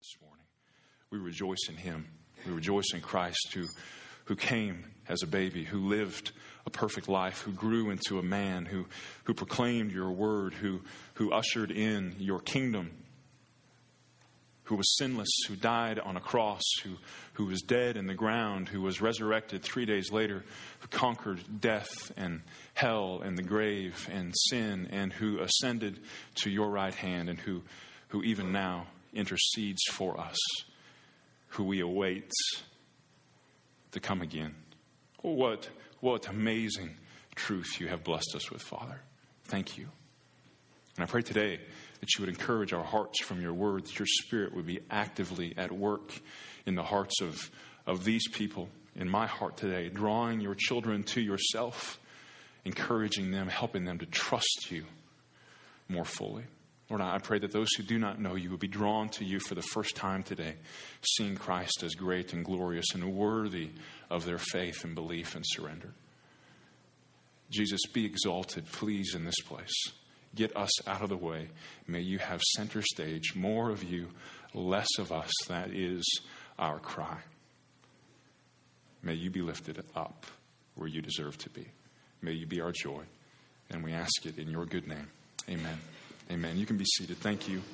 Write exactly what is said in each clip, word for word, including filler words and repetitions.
this morning. We rejoice in him. We rejoice in Christ who, who came as a baby, who lived a perfect life, who grew into a man, who, who proclaimed your word, who, who ushered in your kingdom, who was sinless, who died on a cross, who, who was dead in the ground, who was resurrected three days later, who conquered death and hell and the grave and sin, and who ascended to your right hand, and who, who even now intercedes for us, who we await to come again. What, what amazing truth you have blessed us with, Father. Thank you. And I pray today that you would encourage our hearts from your word, that your Spirit would be actively at work in the hearts of, of these people, in my heart today, drawing your children to yourself, encouraging them, helping them to trust you more fully. Lord, I pray that those who do not know you would be drawn to you for the first time today, seeing Christ as great and glorious and worthy of their faith and belief and surrender. Jesus, be exalted, please, in this place. Get us out of the way. May you have center stage, more of you, less of us. That is our cry. May you be lifted up where you deserve to be. May you be our joy. And we ask it in your good name. Amen. Amen. You can be seated. Thank you.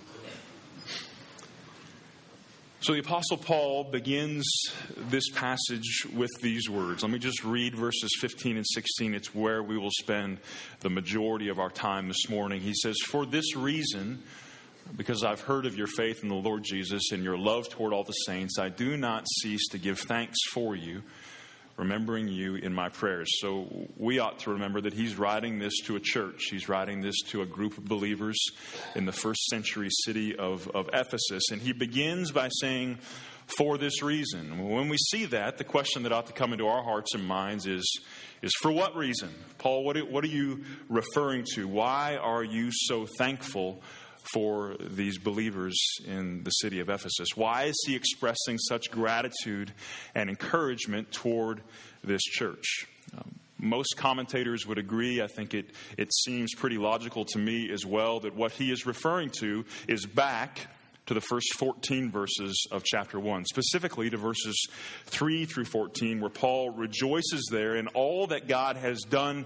So the Apostle Paul begins this passage with these words. Let me just read verses fifteen and sixteen. It's where we will spend the majority of our time this morning. He says, "For this reason, because I've heard of your faith in the Lord Jesus and your love toward all the saints, I do not cease to give thanks for you, remembering you in my prayers." So we ought to remember that he's writing this to a church. He's writing this to a group of believers in the first century city of, of Ephesus. And he begins by saying, "For this reason." When we see that, the question that ought to come into our hearts and minds is, is for what reason? Paul, what, what are you referring to? Why are you so thankful for these believers in the city of Ephesus? Why is he expressing such gratitude and encouragement toward this church? Um, most commentators would agree. I think it, it seems pretty logical to me as well that what he is referring to is back to the first fourteen verses of chapter one, specifically to verses three through fourteen, where Paul rejoices there in all that God has done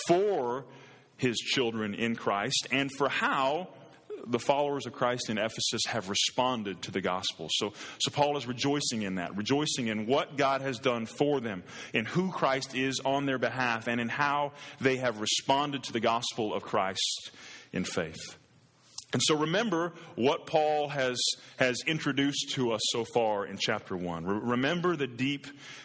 for his children in Christ and for how the followers of Christ in Ephesus have responded to the gospel. So, so Paul is rejoicing in that, rejoicing in what God has done for them, in who Christ is on their behalf, and in how they have responded to the gospel of Christ in faith. And so remember what Paul has, has introduced to us so far in chapter one. Re- remember the deep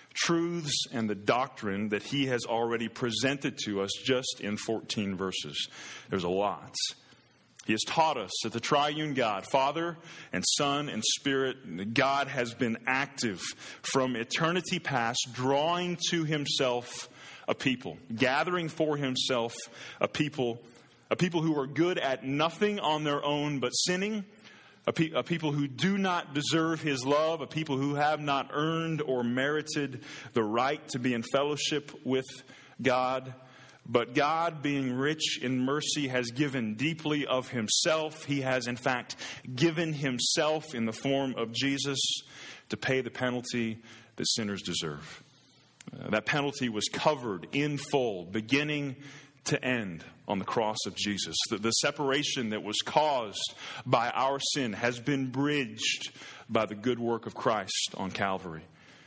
truths and the doctrine that he has already presented to us just in fourteen verses. There's a lot. He has taught us that the triune God, Father and Son and Spirit, God has been active from eternity past, drawing to himself a people, gathering for himself a people, a people who are good at nothing on their own but sinning, a, pe- a people who do not deserve his love, a people who have not earned or merited the right to be in fellowship with God. But God, being rich in mercy, has given deeply of himself. He has, in fact, given himself in the form of Jesus to pay the penalty that sinners deserve. Uh, that penalty was covered in full, beginning to end, on the cross of Jesus. The, the separation that was caused by our sin has been bridged by the good work of Christ on Calvary.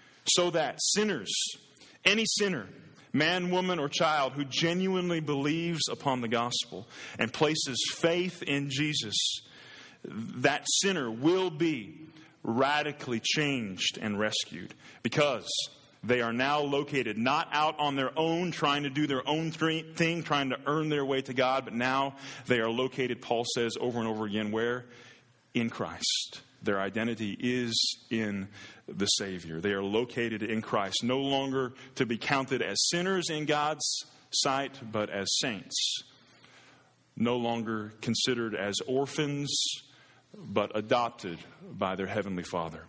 So that sinners, any sinner, man, woman, or child who genuinely believes upon the gospel and places faith in Jesus, that sinner will be radically changed and rescued, because they are now located not out on their own, trying to do their own thing, trying to earn their way to God, but now they are located, Paul says over and over again, where? In Christ. Their identity is in the Savior. They are located in Christ, no longer to be counted as sinners in God's sight, but as saints. No longer considered as orphans, but adopted by their Heavenly Father.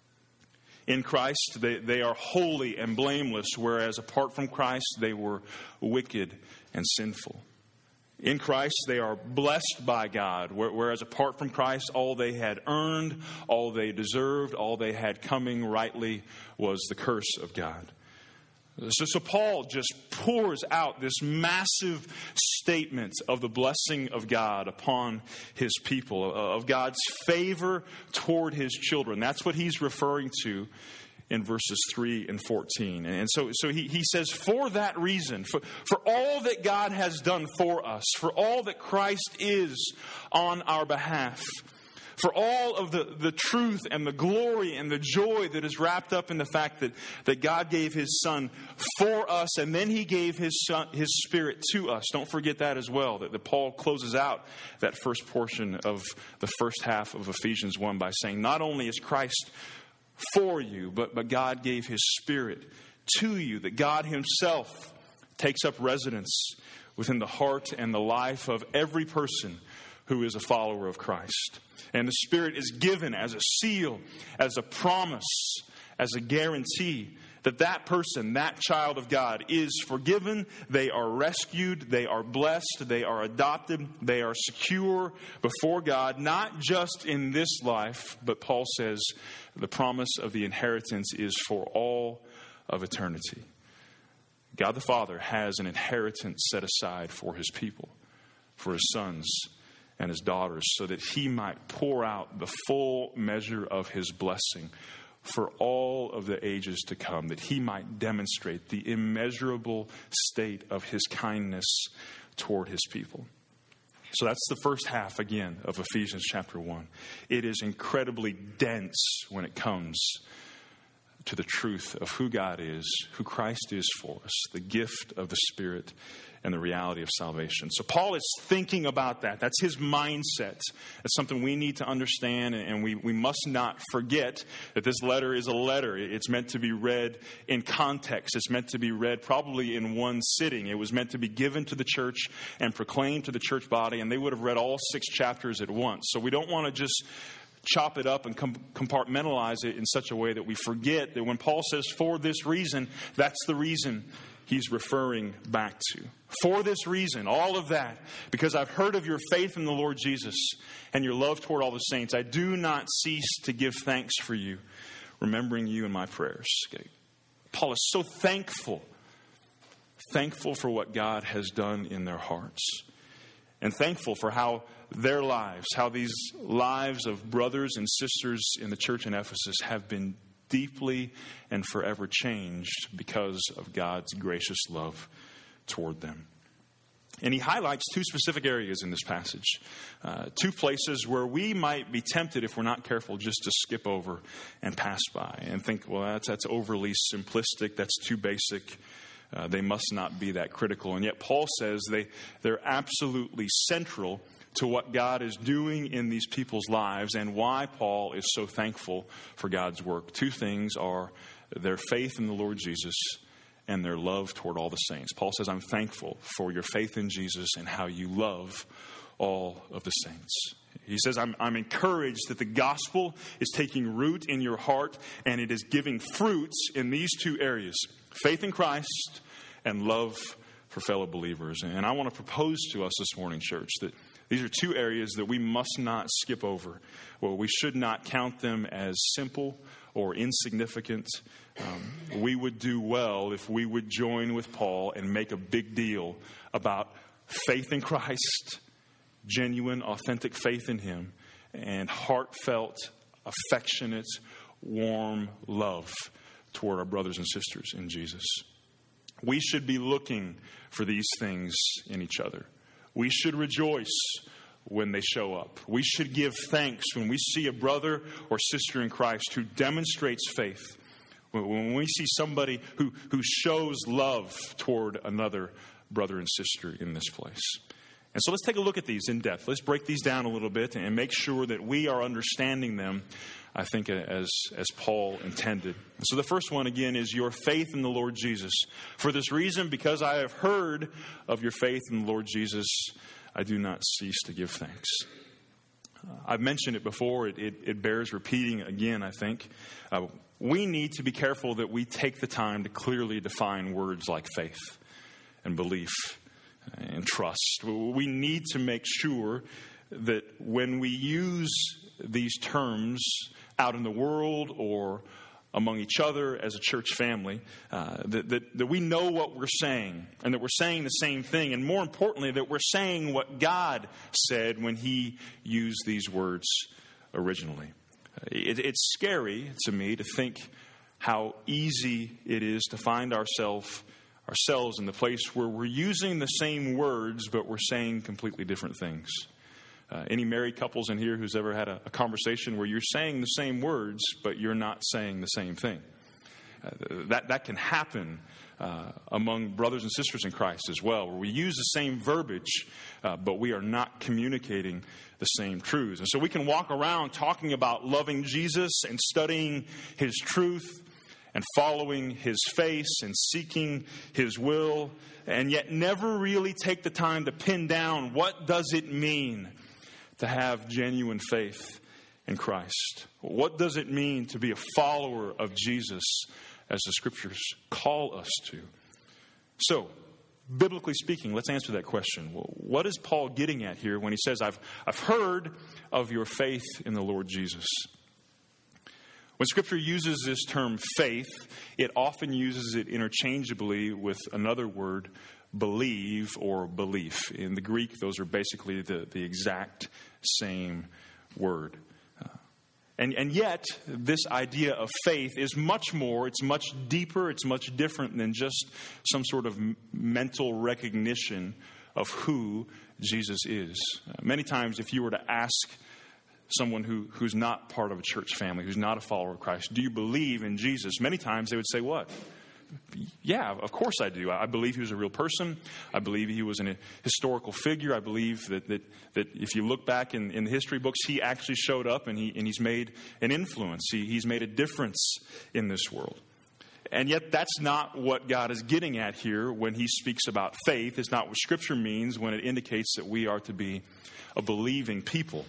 In Christ, they, they are holy and blameless, whereas apart from Christ, they were wicked and sinful. In Christ, they are blessed by God, whereas apart from Christ, all they had earned, all they deserved, all they had coming rightly was the curse of God. So, so Paul just pours out this massive statement of the blessing of God upon his people, of God's favor toward his children. That's what he's referring to in verses three and fourteen. And so, so he, he says, for that reason, for, for all that God has done for us, for all that Christ is on our behalf, for all of the, the truth and the glory and the joy that is wrapped up in the fact that, that God gave his Son for us, and then he gave his Son, his Spirit to us. Don't forget that as well, that, that Paul closes out that first portion of the first half of Ephesians one by saying, not only is Christ for you, but, but God gave his Spirit to you, that God himself takes up residence within the heart and the life of every person who is a follower of Christ. And the Spirit is given as a seal, as a promise, as a guarantee that that person, that child of God, is forgiven, they are rescued, they are blessed, they are adopted, they are secure before God, not just in this life, but Paul says the promise of the inheritance is for all of eternity. God the Father has an inheritance set aside for his people, for his sons and his daughters, so that he might pour out the full measure of his blessing for all of the ages to come, that he might demonstrate the immeasurable state of his kindness toward his people. So that's the first half, again, of Ephesians chapter one. It is incredibly dense when it comes to the truth of who God is, who Christ is for us, the gift of the Spirit, and the reality of salvation. So Paul is thinking about that. That's his mindset. It's something we need to understand, and we, we must not forget that this letter is a letter. It's meant to be read in context. It's meant to be read probably in one sitting. It was meant to be given to the church and proclaimed to the church body, and they would have read all six chapters at once. So we don't want to just chop it up and compartmentalize it in such a way that we forget that when Paul says, for this reason, that's the reason he's referring back to. For this reason, all of that, because I've heard of your faith in the Lord Jesus and your love toward all the saints, I do not cease to give thanks for you, remembering you in my prayers. Okay. Paul is so thankful, thankful for what God has done in their hearts, and thankful for how their lives, how these lives of brothers and sisters in the church in Ephesus have been deeply and forever changed because of God's gracious love toward them. And he highlights two specific areas in this passage, uh, two places where we might be tempted, if we're not careful, just to skip over and pass by and think, well, that's, that's overly simplistic, that's too basic. Uh, they must not be that critical. And yet Paul says they, they're absolutely central to what God is doing in these people's lives and why Paul is so thankful for God's work. Two things are their faith in the Lord Jesus and their love toward all the saints. Paul says, I'm thankful for your faith in Jesus and how you love all of the saints. He says, I'm, I'm encouraged that the gospel is taking root in your heart and it is giving fruits in these two areas, faith in Christ and love for fellow believers. And I want to propose to us this morning, church, that these are two areas that we must not skip over. Well, we should not count them as simple or insignificant. Um, we would do well if we would join with Paul and make a big deal about faith in Christ, genuine, authentic faith in him, and heartfelt, affectionate, warm love toward our brothers and sisters in Jesus. We should be looking for these things in each other. We should rejoice when they show up. We should give thanks when we see a brother or sister in Christ who demonstrates faith. When we see somebody who, who shows love toward another brother and sister in this place. And so let's take a look at these in depth. Let's break these down a little bit and make sure that we are understanding them, I think, as, as Paul intended. So the first one, again, is your faith in the Lord Jesus. For this reason, because I have heard of your faith in the Lord Jesus, I do not cease to give thanks. Uh, I've mentioned it before. It, it, it bears repeating again, I think. Uh, we need to be careful that we take the time to clearly define words like faith and belief and trust. We need to make sure that when we use these terms out in the world or among each other as a church family, uh, that, that, that we know what we're saying and that we're saying the same thing. And more importantly, that we're saying what God said when he used these words originally. It, it's scary to me to think how easy it is to find ourselves ourselves in the place where we're using the same words, but we're saying completely different things. Uh, any married couples in here who's ever had a, a conversation where you're saying the same words, but you're not saying the same thing? Uh, that, that can happen uh, among brothers and sisters in Christ as well, where we use the same verbiage, uh, but we are not communicating the same truths. And so we can walk around talking about loving Jesus and studying his truth and following his face and seeking his will, and yet never really take the time to pin down what does it mean to have genuine faith in Christ. What does it mean to be a follower of Jesus as the scriptures call us to? So, biblically speaking, let's answer that question. What is Paul getting at here when he says, I've, I've heard of your faith in the Lord Jesus? When Scripture uses this term faith, it often uses it interchangeably with another word, believe or belief. In the Greek, those are basically the, the exact same word. Uh, and, and yet, this idea of faith is much more, it's much deeper, it's much different than just some sort of mental recognition of who Jesus is. Uh, many times, if you were to ask someone who, who's not part of a church family, who's not a follower of Christ, do you believe in Jesus? Many times they would say, what? Yeah, of course I do. I believe he was a real person. I believe he was a historical figure. I believe that that, that if you look back in, in the history books, he actually showed up and, he, and he's made an influence. He, he's made a difference in this world. And yet that's not what God is getting at here when he speaks about faith. It's not what Scripture means when it indicates that we are to be a believing people.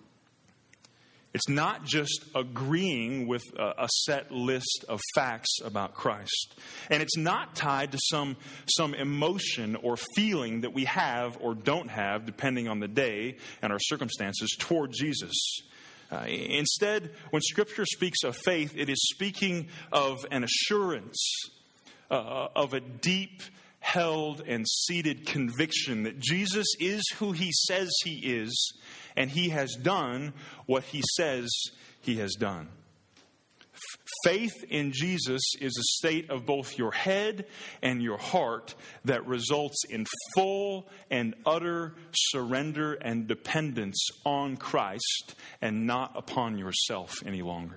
It's not just agreeing with a, a set list of facts about Christ. And it's not tied to some, some emotion or feeling that we have or don't have, depending on the day and our circumstances, toward Jesus. Uh, instead, when Scripture speaks of faith, it is speaking of an assurance, uh, of a deep held and seated conviction that Jesus is who he says he is, and he has done what he says he has done. F- faith in Jesus is a state of both your head and your heart that results in full and utter surrender and dependence on Christ and not upon yourself any longer.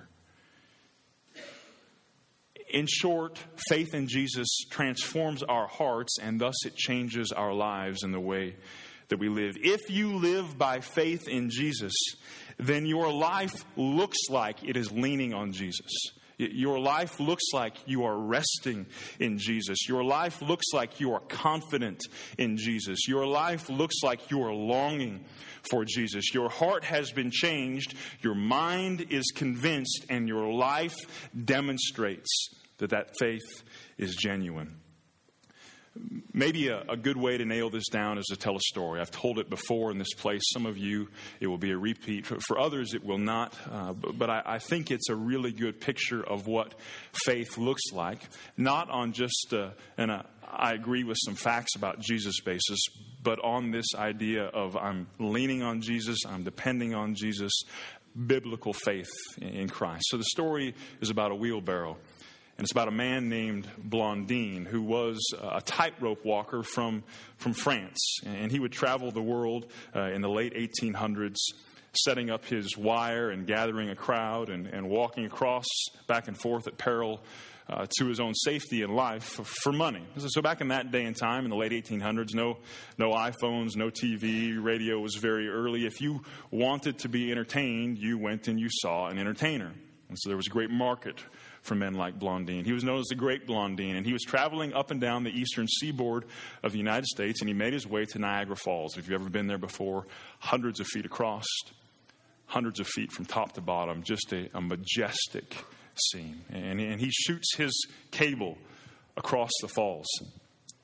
In short, faith in Jesus transforms our hearts, and thus it changes our lives in the way that we live. If you live by faith in Jesus, then your life looks like it is leaning on Jesus. Your life looks like you are resting in Jesus. Your life looks like you are confident in Jesus. Your life looks like you are longing for Jesus. Your heart has been changed. Your mind is convinced, and your life demonstrates that that faith is genuine. Maybe a, a good way to nail this down is to tell a story. I've told it before in this place. Some of you, it will be a repeat. For, for others, it will not. Uh, but but I, I think it's a really good picture of what faith looks like. Not on just, uh, and uh, I agree with some facts about Jesus basis, but on this idea of I'm leaning on Jesus, I'm depending on Jesus, biblical faith in Christ. So the story is about a wheelbarrow. And it's about a man named Blondin, who was a tightrope walker from, from France. And he would travel the world uh, in the late eighteen hundreds, setting up his wire and gathering a crowd and, and walking across back and forth at peril uh, to his own safety and life for, for money. So back in that day and time, in the late eighteen hundreds, no, no iPhones, no T V, radio was very early. If you wanted to be entertained, you went and you saw an entertainer. And so there was a great market for men like Blondin. He was known as the Great Blondin, and he was traveling up and down the eastern seaboard of the United States, and he made his way to Niagara Falls. If you've ever been there before, hundreds of feet across, hundreds of feet from top to bottom, just a, a majestic scene. And, and he shoots his cable across the falls.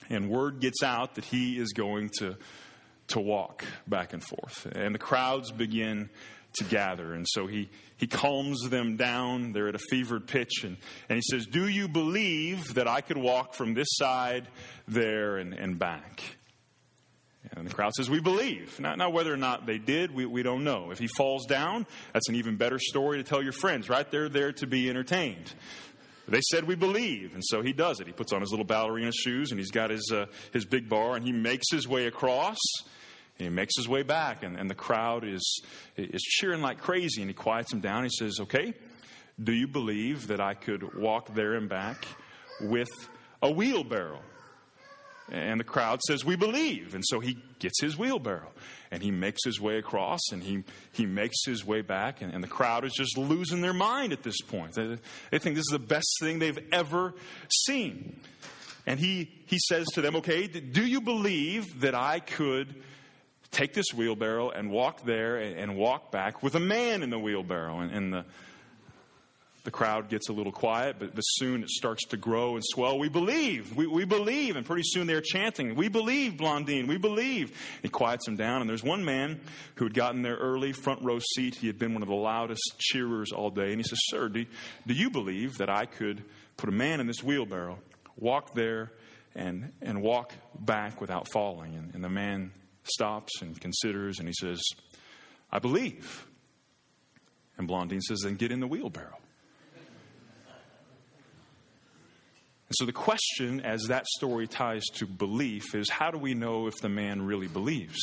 And word gets out that he is going to, to walk back and forth. And the crowds begin to gather. And so he, he calms them down. They're at a fevered pitch. And, and he says, do you believe that I could walk from this side there and, and back? And the crowd says, we believe. Now, now whether or not they did, we, we don't know. If he falls down, that's an even better story to tell your friends, right? They're there to be entertained. They said we believe, and so he does it. He puts on his little ballerina shoes, and he's got his uh, his big bar, and he makes his way across, and he makes his way back, and, and the crowd is is cheering like crazy, and he quiets them down. He says, okay, do you believe that I could walk there and back with a wheelbarrow? And the crowd says, we believe. And so he gets his wheelbarrow and he makes his way across and he, he makes his way back. And, and the crowd is just losing their mind at this point. They, they think this is the best thing they've ever seen. And he, he says to them, okay, do you believe that I could take this wheelbarrow and walk there and, and walk back with a man in the wheelbarrow? And, and the The crowd gets a little quiet, but, but soon it starts to grow and swell. We believe. We, we believe. And pretty soon they're chanting, we believe, Blondine. We believe. And he quiets them down. And there's one man who had gotten there early, front row seat. He had been one of the loudest cheerers all day. And he says, sir, do, do you believe that I could put a man in this wheelbarrow, walk there, and, and walk back without falling? And, and the man stops and considers, and he says, I believe. And Blondine says, then get in the wheelbarrow. And so the question, as that story ties to belief, is how do we know if the man really believes?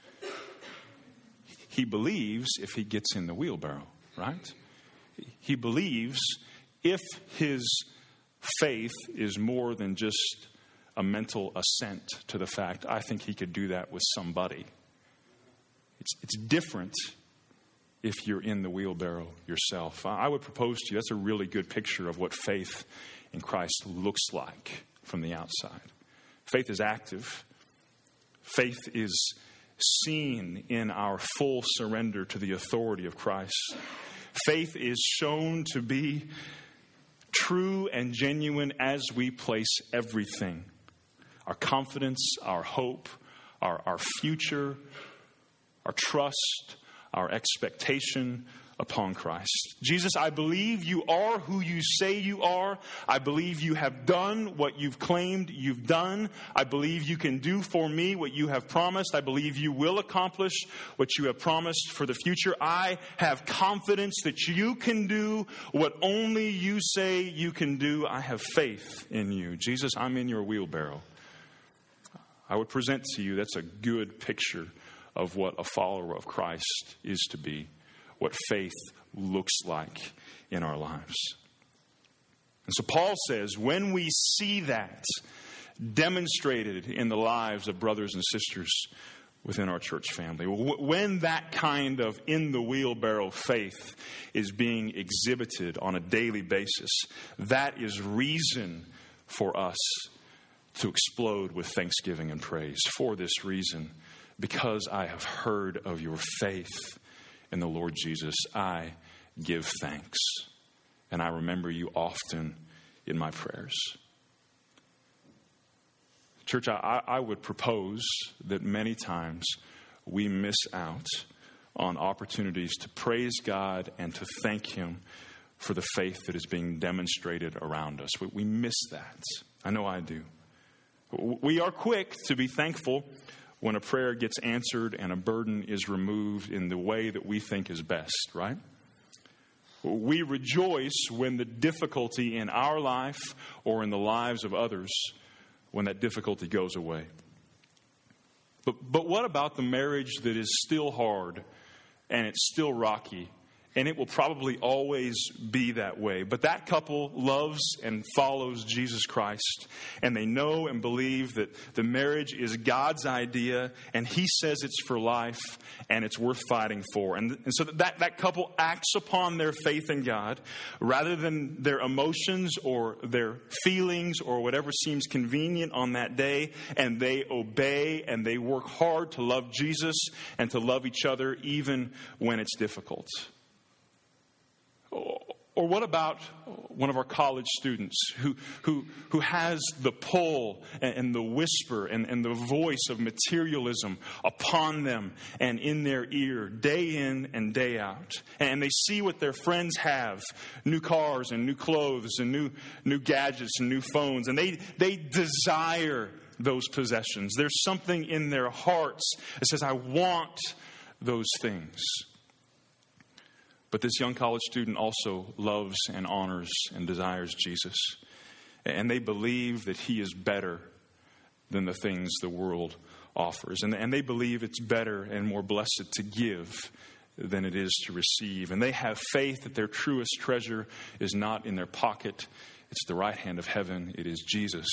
He believes if he gets in the wheelbarrow, right? He believes if his faith is more than just a mental assent to the fact, I think he could do that with somebody. It's, it's different if you're in the wheelbarrow yourself. I would propose to you, that's a really good picture of what faith in Christ looks like from the outside. Faith is active. Faith is seen in our full surrender to the authority of Christ. Faith is shown to be true and genuine as we place everything. Our confidence, our hope, our, our future, our trust, our expectation upon Christ. Jesus, I believe you are who you say you are. I believe you have done what you've claimed you've done. I believe you can do for me what you have promised. I believe you will accomplish what you have promised for the future. I have confidence that you can do what only you say you can do. I have faith in you. Jesus, I'm in your wheelbarrow. I would present to you, that's a good picture of what a follower of Christ is to be, what faith looks like in our lives. And so Paul says, when we see that demonstrated in the lives of brothers and sisters within our church family, when that kind of in the wheelbarrow faith is being exhibited on a daily basis, that is reason for us to explode with thanksgiving and praise. For this reason, because I have heard of your faith in the Lord Jesus, I give thanks, and I remember you often in my prayers. Church, I, I would propose that many times we miss out on opportunities to praise God and to thank Him for the faith that is being demonstrated around us. We, we miss that. I know I do. We are quick to be thankful when a prayer gets answered and a burden is removed in the way that we think is best, right? We rejoice when the difficulty in our life or in the lives of others, when that difficulty goes away. But, but what about the marriage that is still hard and it's still rocky? And it will probably always be that way. But that couple loves and follows Jesus Christ. And they know and believe that the marriage is God's idea. And He says it's for life. And it's worth fighting for. And, and so that, that couple acts upon their faith in God. Rather than their emotions or their feelings or whatever seems convenient on that day. And they obey and they work hard to love Jesus and to love each other even when it's difficult. Or what about one of our college students who who who has the pull and, and the whisper and, and the voice of materialism upon them and in their ear day in and day out? And they see what their friends have, new cars and new clothes and new new gadgets and new phones, and they they desire those possessions. There's something in their hearts that says, I want those things. But this young college student also loves and honors and desires Jesus. And they believe that he is better than the things the world offers. And, and they believe it's better and more blessed to give than it is to receive. And they have faith that their truest treasure is not in their pocket. It's the right hand of heaven. It is Jesus.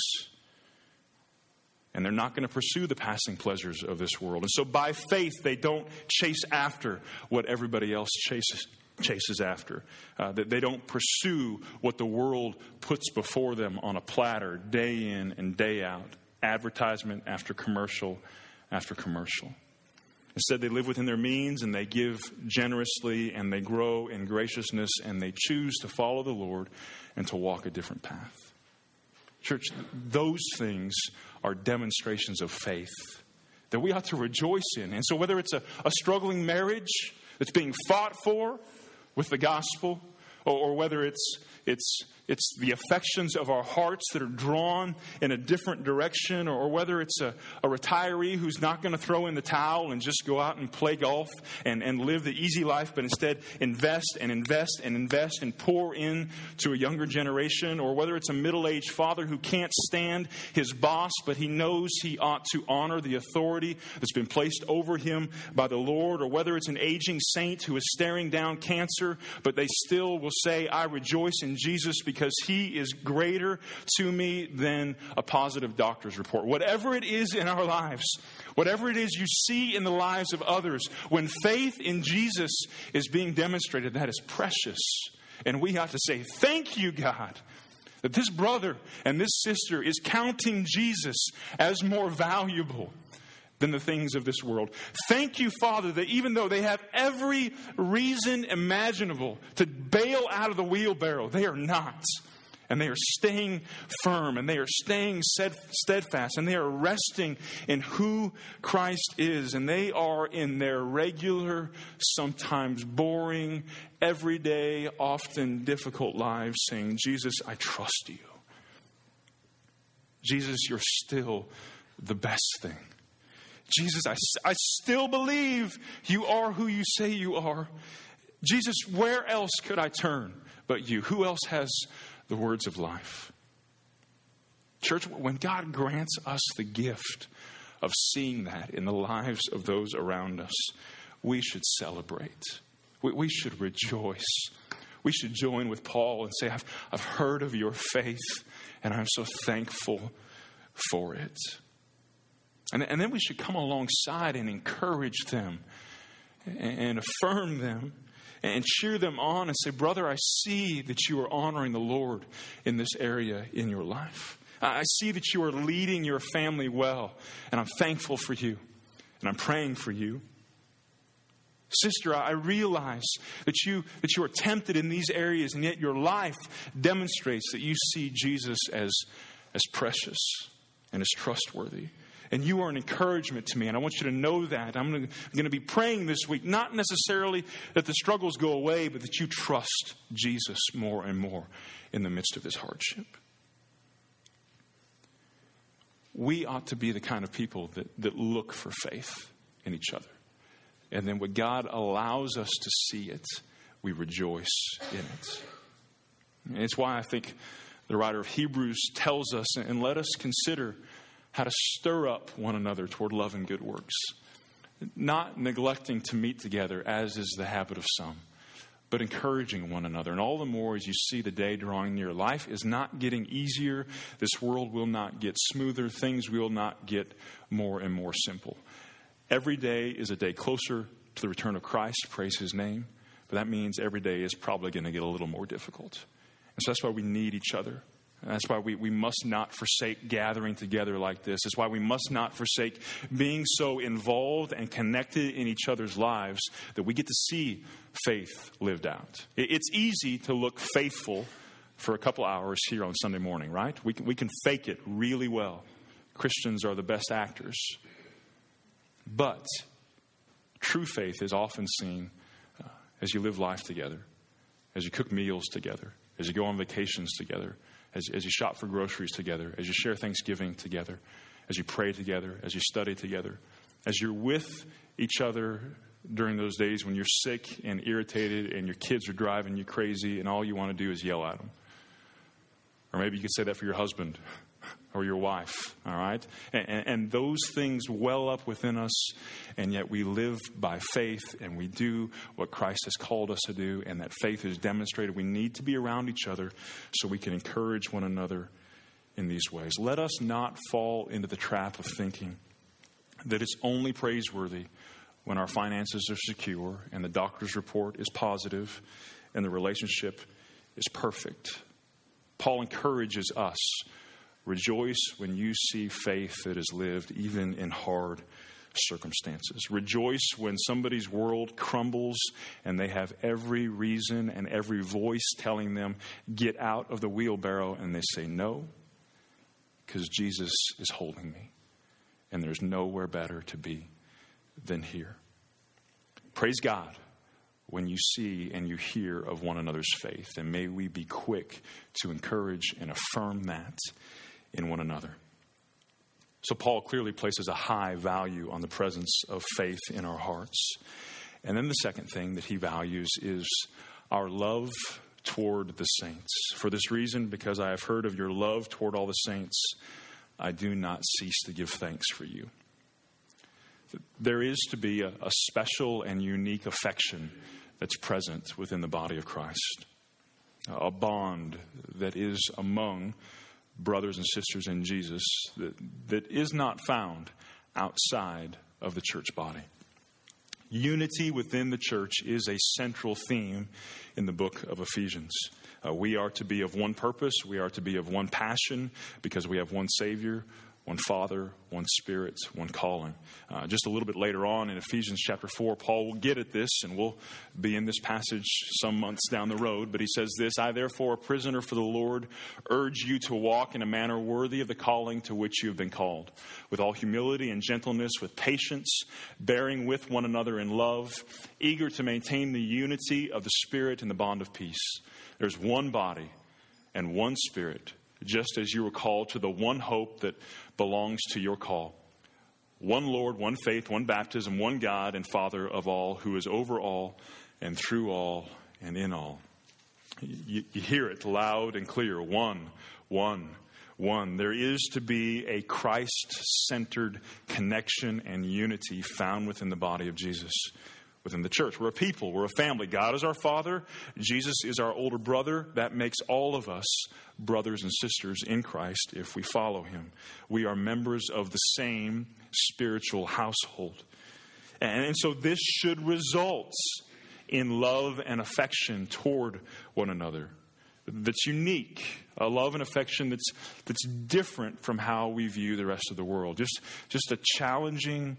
And they're not going to pursue the passing pleasures of this world. And so by faith, they don't chase after what everybody else chases chases after. Uh, that they don't pursue what the world puts before them on a platter day in and day out. Advertisement after commercial after commercial. Instead, they live within their means and they give generously and they grow in graciousness and they choose to follow the Lord and to walk a different path. Church, those things are demonstrations of faith that we ought to rejoice in. And so whether it's a, a struggling marriage that's being fought for with the gospel, or, or whether it's it's it's the affections of our hearts that are drawn in a different direction, or, or whether it's a, a retiree who's not going to throw in the towel and just go out and play golf and, and live the easy life, but instead invest and invest and invest and pour in to a younger generation, or whether it's a middle-aged father who can't stand his boss, but he knows he ought to honor the authority that's been placed over him by the Lord, or whether it's an aging saint who is staring down cancer, but they still will say, I rejoice in Jesus because because he is greater to me than a positive doctor's report. Whatever it is in our lives, whatever it is you see in the lives of others, when faith in Jesus is being demonstrated, that is precious. And we ought to say, thank you, God, that this brother and this sister is counting Jesus as more valuable than the things of this world. Thank you, Father, that even though they have every reason imaginable to bail out of the wheelbarrow, they are not. And they are staying firm, and they are staying steadfast, and they are resting in who Christ is. And they are in their regular, sometimes boring, everyday, often difficult lives saying, Jesus, I trust you. Jesus, you're still the best thing. Jesus, I, I still believe you are who you say you are. Jesus, where else could I turn but you? Who else has the words of life? Church, when God grants us the gift of seeing that in the lives of those around us, we should celebrate. We, we should rejoice. We should join with Paul and say, I've, I've heard of your faith, and I'm so thankful for it. And, and then we should come alongside and encourage them and, and affirm them and cheer them on and say, brother, I see that you are honoring the Lord in this area in your life. I see that you are leading your family well, and I'm thankful for you, and I'm praying for you. Sister, I realize that you that you are tempted in these areas, and yet your life demonstrates that you see Jesus as, as precious and as trustworthy. And you are an encouragement to me, and I want you to know that. I'm going to be praying this week, not necessarily that the struggles go away, but that you trust Jesus more and more in the midst of this hardship. We ought to be the kind of people that, that look for faith in each other. And then when God allows us to see it, we rejoice in it. And it's why I think the writer of Hebrews tells us, and let us consider how to stir up one another toward love and good works. Not neglecting to meet together, as is the habit of some, but encouraging one another. And all the more as you see the day drawing near. Life is not getting easier. This world will not get smoother. Things will not get more and more simple. Every day is a day closer to the return of Christ. Praise his name. But that means every day is probably going to get a little more difficult. And so that's why we need each other. That's why we, we must not forsake gathering together like this. It's why we must not forsake being so involved and connected in each other's lives that we get to see faith lived out. It's easy to look faithful for a couple hours here on Sunday morning, right? We can, we can fake it really well. Christians are the best actors. But true faith is often seen uh, as you live life together, as you cook meals together, as you go on vacations together, as, as you shop for groceries together, as you share Thanksgiving together, as you pray together, as you study together, as you're with each other during those days when you're sick and irritated and your kids are driving you crazy and all you want to do is yell at them. Or maybe you could say that for your husband or your wife, all right? And, and those things well up within us, and yet we live by faith, and we do what Christ has called us to do, and that faith is demonstrated. We need to be around each other so we can encourage one another in these ways. Let us not fall into the trap of thinking that it's only praiseworthy when our finances are secure, and the doctor's report is positive, and the relationship is perfect. Paul encourages us, rejoice when you see faith that is lived even in hard circumstances. Rejoice when somebody's world crumbles and they have every reason and every voice telling them, get out of the wheelbarrow, and they say no, because Jesus is holding me and there's nowhere better to be than here. Praise God when you see and you hear of one another's faith, and may we be quick to encourage and affirm that in one another. So Paul clearly places a high value on the presence of faith in our hearts. And then the second thing that he values is our love toward the saints. For this reason, because I have heard of your love toward all the saints, I do not cease to give thanks for you. There is to be a, a special and unique affection that's present within the body of Christ. A bond that is among brothers and sisters in Jesus that, that is not found outside of the church body. Unity within the church is a central theme in the book of Ephesians. Uh, we are to be of one purpose. We are to be of one passion because we have one Savior, one Father, one Spirit, one calling. Uh, just a little bit later on in Ephesians chapter four, Paul will get at this, and we'll be in this passage some months down the road. But he says this, I therefore, a prisoner for the Lord, urge you to walk in a manner worthy of the calling to which you have been called, with all humility and gentleness, with patience, bearing with one another in love, eager to maintain the unity of the Spirit in the bond of peace. There's one body and one Spirit, just as you were called to the one hope that belongs to your call. One Lord, one faith, one baptism, one God and Father of all, who is over all and through all and in all. You, you hear it loud and clear. One, one, one. There is to be a Christ-centered connection and unity found within the body of Jesus. Within the church. We're a people. We're a family. God is our Father. Jesus is our older brother. That makes all of us brothers and sisters in Christ if we follow him. We are members of the same spiritual household. And, and so this should result in love and affection toward one another. That's unique. A love and affection that's that's different from how we view the rest of the world. Just, just a challenging,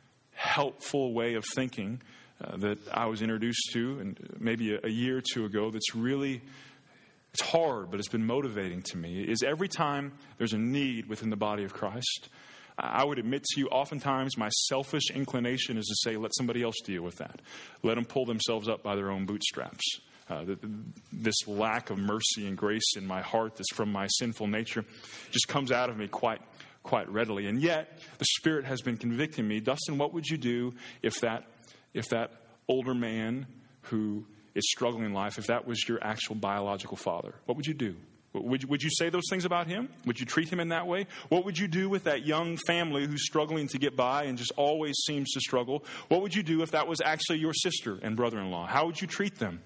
helpful way of thinking Uh, that I was introduced to and maybe a, a year or two ago that's really, it's hard, but it's been motivating to me, is every time there's a need within the body of Christ, I would admit to you, oftentimes my selfish inclination is to say, let somebody else deal with that. Let them pull themselves up by their own bootstraps. Uh, this lack of mercy and grace in my heart that's from my sinful nature just comes out of me quite quite readily. And yet, the Spirit has been convicting me, Dustin, what would you do if that If that older man who is struggling in life, if that was your actual biological father? What would you do? Would you, would you say those things about him? Would you treat him in that way? What would you do with that young family who's struggling to get by and just always seems to struggle? What would you do if that was actually your sister and brother-in-law? How would you treat them?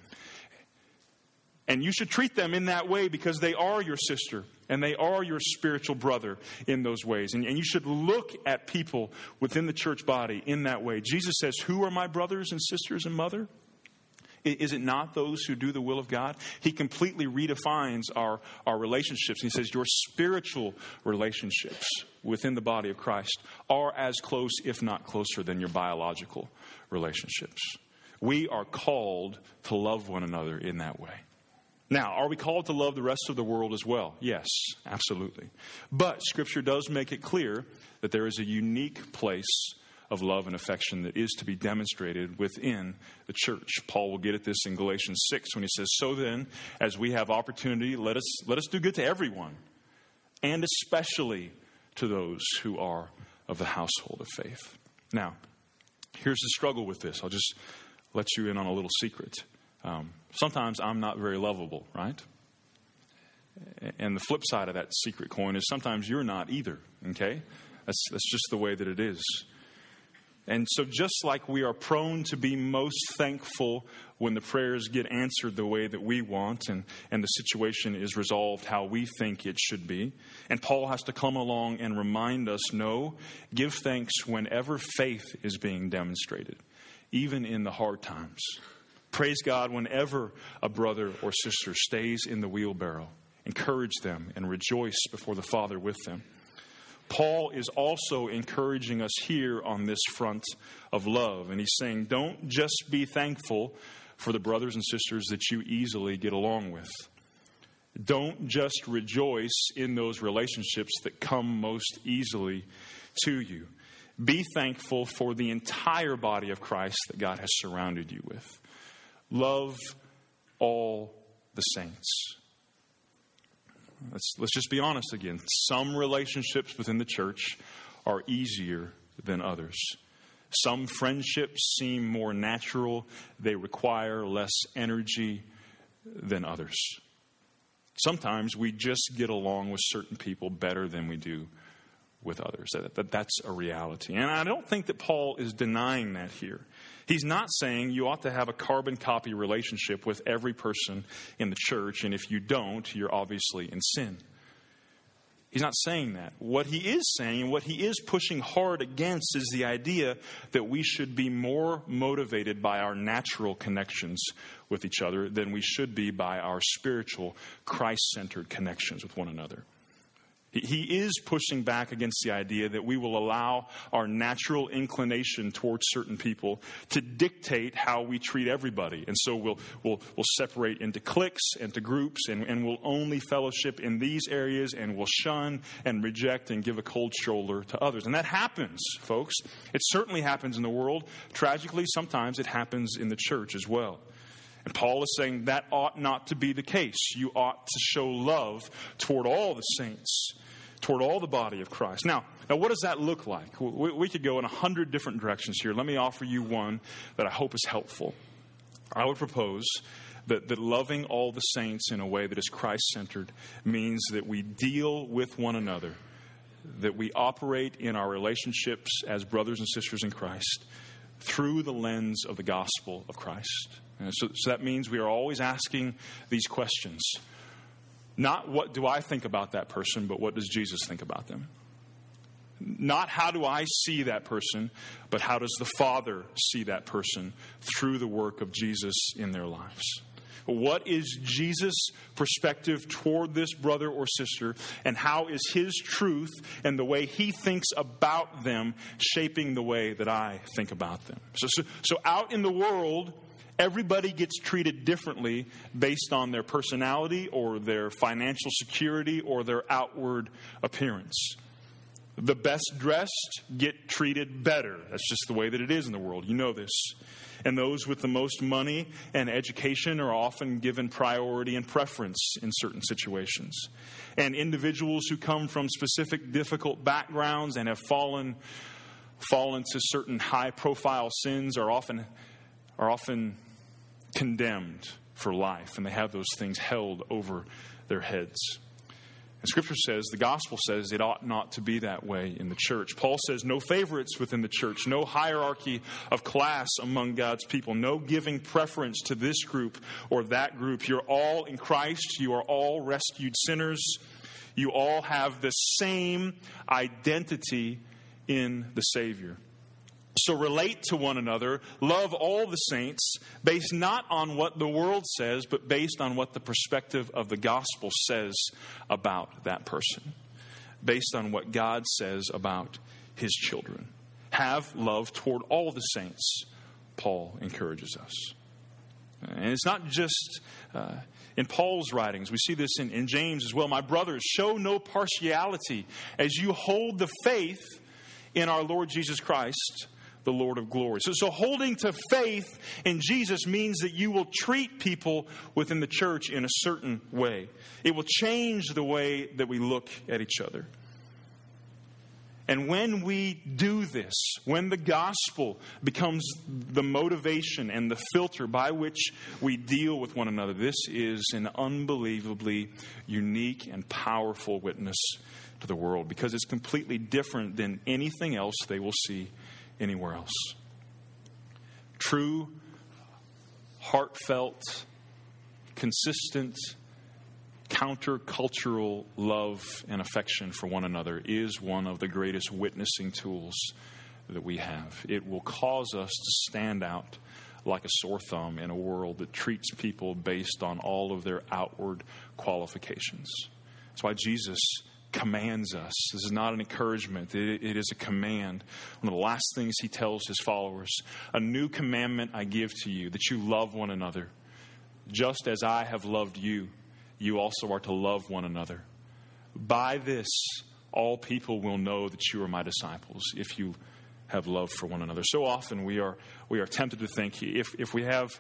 And you should treat them in that way because they are your sister and they are your spiritual brother in those ways. And, and you should look at people within the church body in that way. Jesus says, who are my brothers and sisters and mother? Is it not those who do the will of God? He completely redefines our, our relationships. He says your spiritual relationships within the body of Christ are as close, if not closer, than your biological relationships. We are called to love one another in that way. Now, are we called to love the rest of the world as well? Yes, absolutely. But Scripture does make it clear that there is a unique place of love and affection that is to be demonstrated within the church. Paul will get at this in Galatians six when he says, so then, as we have opportunity, let us let us do good to everyone, and especially to those who are of the household of faith. Now, here's the struggle with this. I'll just let you in on a little secret. Um, sometimes I'm not very lovable, right? And the flip side of that secret coin is sometimes you're not either, okay? That's, that's just the way that it is. And so just like we are prone to be most thankful when the prayers get answered the way that we want and, and the situation is resolved how we think it should be. And Paul has to come along and remind us, no, give thanks whenever faith is being demonstrated, even in the hard times. Praise God whenever a brother or sister stays in the wheelbarrow. Encourage them and rejoice before the Father with them. Paul is also encouraging us here on this front of love. And he's saying, don't just be thankful for the brothers and sisters that you easily get along with. Don't just rejoice in those relationships that come most easily to you. Be thankful for the entire body of Christ that God has surrounded you with. Love all the saints. Let's, let's just be honest again. Some relationships within the church are easier than others. Some friendships seem more natural. They require less energy than others. Sometimes we just get along with certain people better than we do with others. That, that, that's a reality. And I don't think that Paul is denying that here. He's not saying you ought to have a carbon copy relationship with every person in the church, and if you don't, you're obviously in sin. He's not saying that. What he is saying and what he is pushing hard against is the idea that we should be more motivated by our natural connections with each other than we should be by our spiritual, Christ-centered connections with one another. He is pushing back against the idea that we will allow our natural inclination towards certain people to dictate how we treat everybody. And so we'll we'll we'll separate into cliques and to groups, and, and we'll only fellowship in these areas, and we'll shun and reject and give a cold shoulder to others. And that happens, folks. It certainly happens in the world. Tragically, sometimes it happens in the church as well. And Paul is saying that ought not to be the case. You ought to show love toward all the saints, toward all the body of Christ. Now, now what does that look like? We, we could go in a hundred different directions here. Let me offer you one that I hope is helpful. I would propose that, that loving all the saints in a way that is Christ-centered means that we deal with one another, that we operate in our relationships as brothers and sisters in Christ through the lens of the gospel of Christ. And so, so that means we are always asking these questions. Not what do I think about that person, but what does Jesus think about them? Not how do I see that person, but how does the Father see that person through the work of Jesus in their lives? What is Jesus' perspective toward this brother or sister, and how is his truth and the way he thinks about them shaping the way that I think about them? So, so, so out in the world, everybody gets treated differently based on their personality or their financial security or their outward appearance. The best dressed get treated better. That's just the way that it is in the world. You know this. And those with the most money and education are often given priority and preference in certain situations. And individuals who come from specific difficult backgrounds and have fallen fallen to certain high-profile sins are often are often condemned for life, and they have those things held over their heads. And Scripture says, the gospel says, it ought not to be that way in the church. Paul says no favorites within the church, no hierarchy of class among God's people, no giving preference to this group or that group. You're all in Christ. You are all rescued sinners. You all have the same identity in the Savior. So relate to one another, love all the saints, based not on what the world says, but based on what the perspective of the gospel says about that person. Based on what God says about his children. Have love toward all the saints, Paul encourages us. And it's not just uh, in Paul's writings. We see this in, in James as well. My brothers, show no partiality as you hold the faith in our Lord Jesus Christ, the Lord of glory. So, so holding to faith in Jesus means that you will treat people within the church in a certain way. It will change the way that we look at each other. And when we do this, when the gospel becomes the motivation and the filter by which we deal with one another, this is an unbelievably unique and powerful witness to the world, because it's completely different than anything else they will see anywhere else. True, heartfelt, consistent, countercultural love and affection for one another is one of the greatest witnessing tools that we have. It will cause us to stand out like a sore thumb in a world that treats people based on all of their outward qualifications. That's why Jesus commands us. This is not an encouragement. It, it is a command. One of the last things he tells his followers, a new commandment I give to you, that you love one another. Just as I have loved you, you also are to love one another. By this, all people will know that you are my disciples, if you have love for one another. So often we are we are tempted to think, if, if we have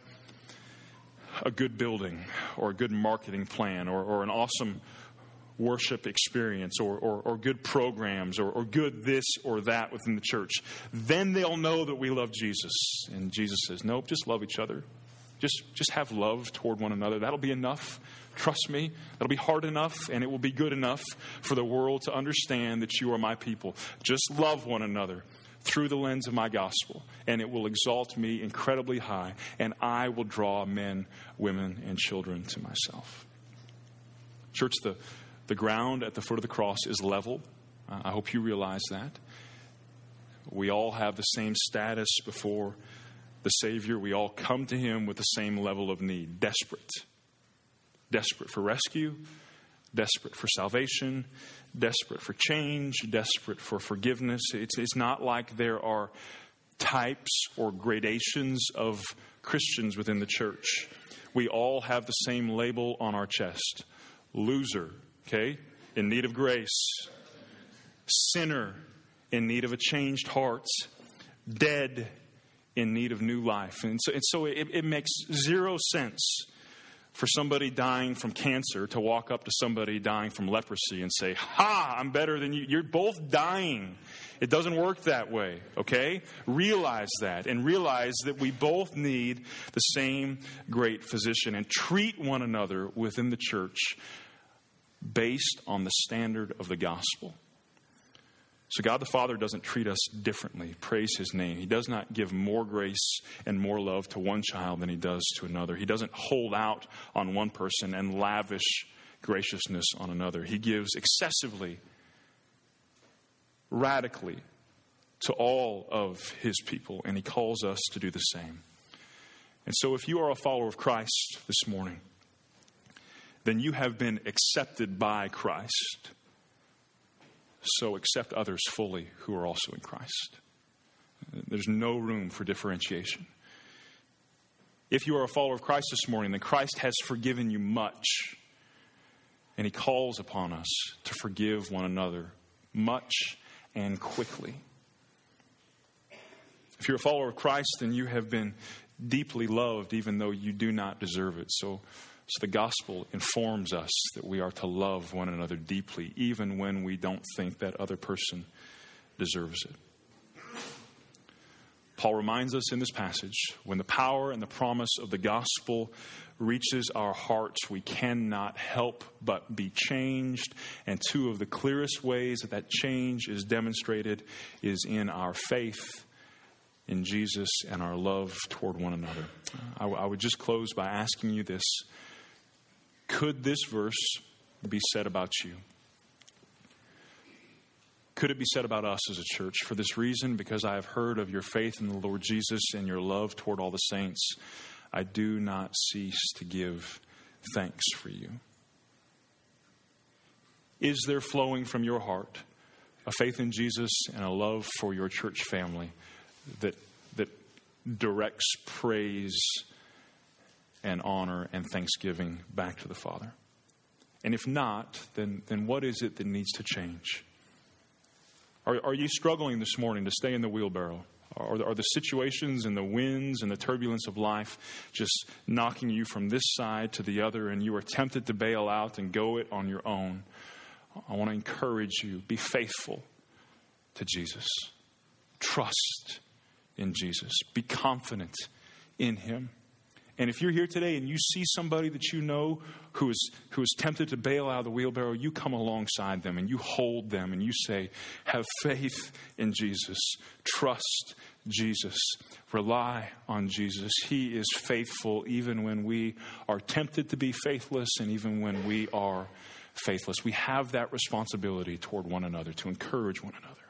a good building or a good marketing plan or, or an awesome worship experience or, or, or good programs or, or good this or that within the church, then they'll know that we love Jesus. And Jesus says, nope, just love each other. Just, just have love toward one another. That'll be enough. Trust me, that'll be hard enough, and it will be good enough for the world to understand that you are my people. Just love one another through the lens of my gospel, and it will exalt me incredibly high, and I will draw men, women, and children to myself. Church, the, the ground at the foot of the cross is level. Uh, I hope you realize that. We all have the same status before the Savior. We all come to him with the same level of need, desperate. Desperate for rescue, desperate for salvation, desperate for change, desperate for forgiveness. It's, it's not like there are types or gradations of Christians within the church. We all have the same label on our chest. Loser, okay, in need of grace. Sinner, in need of a changed heart. Dead, in need of new life. And so, and so it, it makes zero sense for somebody dying from cancer to walk up to somebody dying from leprosy and say, ha, I'm better than you. You're both dying. It doesn't work that way, okay? Realize that, and realize that we both need the same great physician, and treat one another within the church based on the standard of the gospel. So God the Father doesn't treat us differently. Praise his name. He does not give more grace and more love to one child than he does to another. He doesn't hold out on one person and lavish graciousness on another. He gives excessively, radically to all of his people, and he calls us to do the same. And so if you are a follower of Christ this morning, then you have been accepted by Christ. So accept others fully who are also in Christ. There's no room for differentiation. If you are a follower of Christ this morning, then Christ has forgiven you much. And he calls upon us to forgive one another much and quickly. If you're a follower of Christ, then you have been deeply loved even though you do not deserve it. So So the gospel informs us that we are to love one another deeply, even when we don't think that other person deserves it. Paul reminds us in this passage, when the power and the promise of the gospel reaches our hearts, we cannot help but be changed. And two of the clearest ways that that change is demonstrated is in our faith in Jesus and our love toward one another. I, I would just close by asking you this. Could this verse be said about you? Could it be said about us as a church? For this reason, because I have heard of your faith in the Lord Jesus and your love toward all the saints, I do not cease to give thanks for you. Is there flowing from your heart a faith in Jesus and a love for your church family that that directs praise and honor and thanksgiving back to the Father? And if not, then, then what is it that needs to change? Are, are you struggling this morning to stay in the wheelbarrow? Are, are the situations and the winds and the turbulence of life just knocking you from this side to the other, and you are tempted to bail out and go it on your own? I want to encourage you, be faithful to Jesus. Trust in Jesus. Be confident in him. And if you're here today and you see somebody that you know who is who is tempted to bail out of the wheelbarrow, you come alongside them and you hold them and you say, have faith in Jesus. Trust Jesus. Rely on Jesus. He is faithful even when we are tempted to be faithless and even when we are faithless. We have that responsibility toward one another to encourage one another.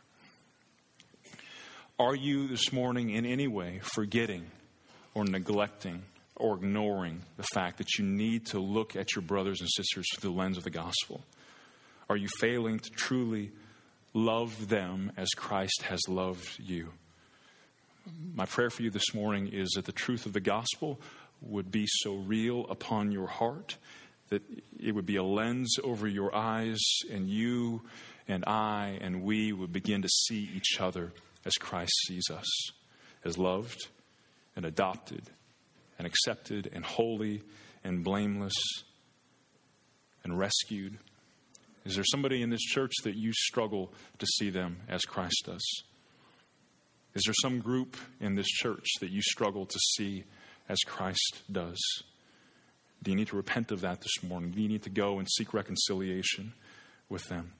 Are you this morning in any way forgetting or neglecting or ignoring the fact that you need to look at your brothers and sisters through the lens of the gospel? Are you failing to truly love them as Christ has loved you? My prayer for you this morning is that the truth of the gospel would be so real upon your heart that it would be a lens over your eyes, and you and I and we would begin to see each other as Christ sees us, as loved and adopted and accepted and holy and blameless and rescued. Is there somebody in this church that you struggle to see them as Christ does? Is there some group in this church that you struggle to see as Christ does? Do you need to repent of that this morning? Do you need to go and seek reconciliation with them?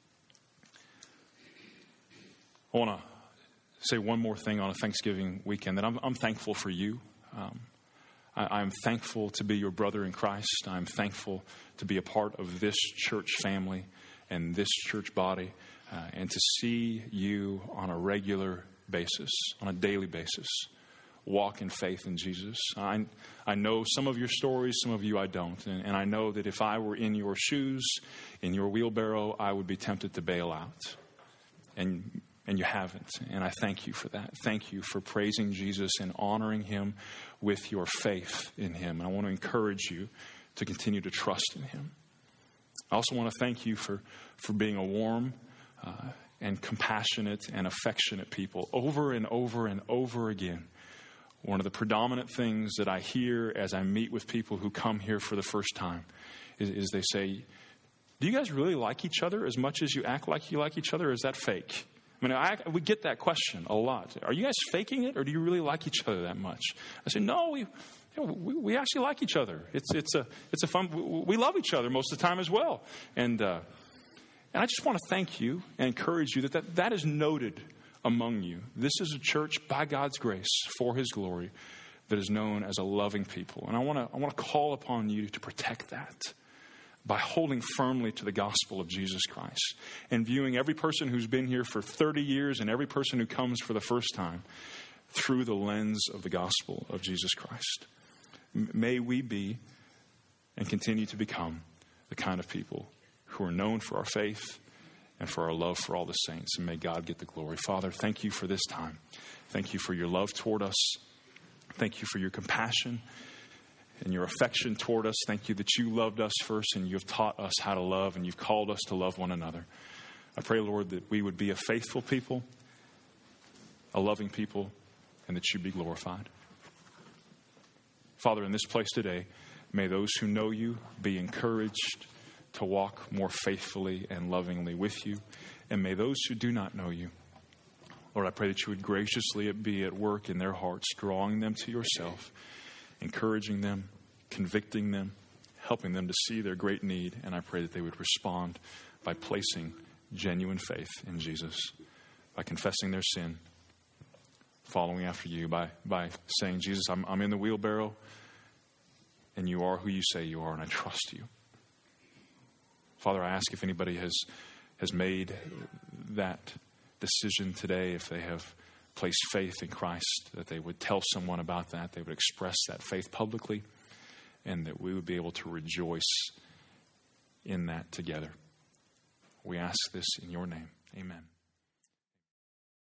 I want to say one more thing on a Thanksgiving weekend, that I'm, I'm thankful for you. Um, I, I'm thankful to be your brother in Christ. I'm thankful to be a part of this church family and this church body, uh, and to see you on a regular basis, on a daily basis, walk in faith in Jesus. I, I know some of your stories, some of you I don't. And, and I know that if I were in your shoes, in your wheelbarrow, I would be tempted to bail out. And and you haven't. And I thank you for that. Thank you for praising Jesus and honoring him with your faith in him. And I want to encourage you to continue to trust in him. I also want to thank you for, for being a warm uh, and compassionate and affectionate people. Over and over and over again, one of the predominant things that I hear as I meet with people who come here for the first time is, is they say, do you guys really like each other as much as you act like you like each other, or is that fake? I mean, I, we get that question a lot. Are you guys faking it, or do you really like each other that much? I say, no, we, you know, we, we actually like each other. It's it's a it's a fun. We, we love each other most of the time as well. And uh, and I just want to thank you and encourage you that, that that is noted among you. This is a church by God's grace for his glory that is known as a loving people. And I want to I want to call upon you to protect that by holding firmly to the gospel of Jesus Christ and viewing every person who's been here for thirty years and every person who comes for the first time through the lens of the gospel of Jesus Christ. May we be and continue to become the kind of people who are known for our faith and for our love for all the saints. And may God get the glory. Father, thank you for this time. Thank you for your love toward us. Thank you for your compassion and your affection toward us. Thank you that you loved us first and you have taught us how to love, and you've called us to love one another. I pray, Lord, that we would be a faithful people, a loving people, and that you be glorified. Father, in this place today, may those who know you be encouraged to walk more faithfully and lovingly with you. And may those who do not know you, Lord, I pray that you would graciously be at work in their hearts, drawing them to yourself, encouraging them, convicting them, helping them to see their great need. And I pray that they would respond by placing genuine faith in Jesus, by confessing their sin, following after you, by, by saying, Jesus, I'm, I'm in the wheelbarrow, and you are who you say you are, and I trust you. Father, I ask if anybody has, has made that decision today, if they have placed faith in Christ, that they would tell someone about that, they would express that faith publicly, and that we would be able to rejoice in that together. We ask this in your name. Amen.